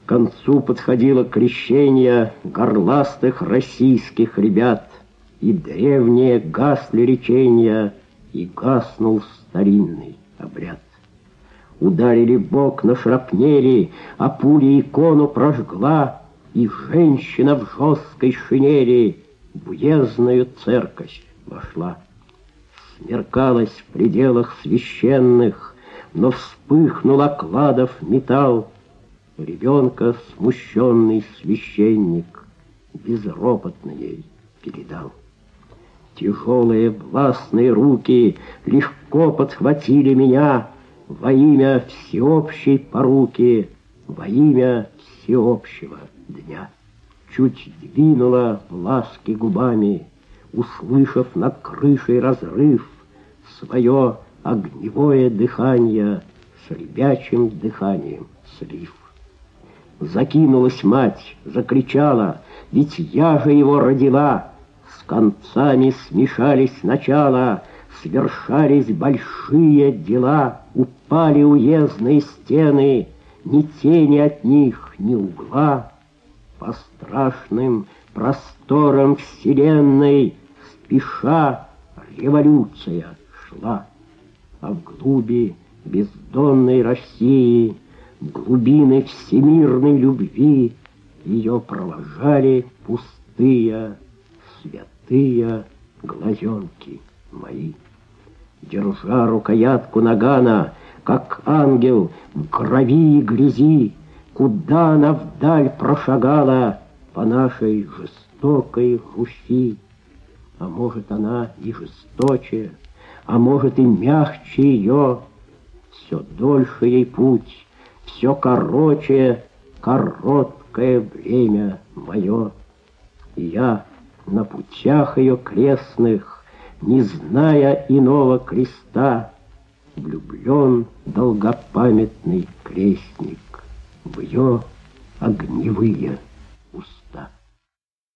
К концу подходило крещение горластых российских ребят, и древние гасли речения, и гаснул старинный обряд. Ударили бок на шрапнели, а пуля икону прожгла, и женщина в жесткой шинели в уездную церковь вошла. Смеркалось в пределах священных, но вспыхнул окладов металл. Ребенка смущенный священник безропотно ей передал. Тяжелые властные руки легко подхватили меня во имя всеобщей поруки, во имя всеобщего дня. Чуть двинула в ласке губами, услышав над крышей разрыв, свое огневое дыхание с ребячим дыханием слив. Закинулась мать, закричала: «Ведь я же его родила!» С концами смешались начала, свершались большие дела, упали уездные стены, ни тени от них, ни угла. По страшным просторам вселенной спеша революция шла, а в глуби бездонной России, в глубины всемирной любви ее провожали пустые, святые глазенки мои. Держа рукоятку нагана, как ангел в крови и грязи, куда она вдаль прошагала по нашей жестокой Руси. А может, она и жесточе, а может, и мягче ее. Все дольше ей путь, все короче короткое время мое. И я на путях ее крестных, не зная иного креста, влюблен долгопамятный крестник в ее огневые уста.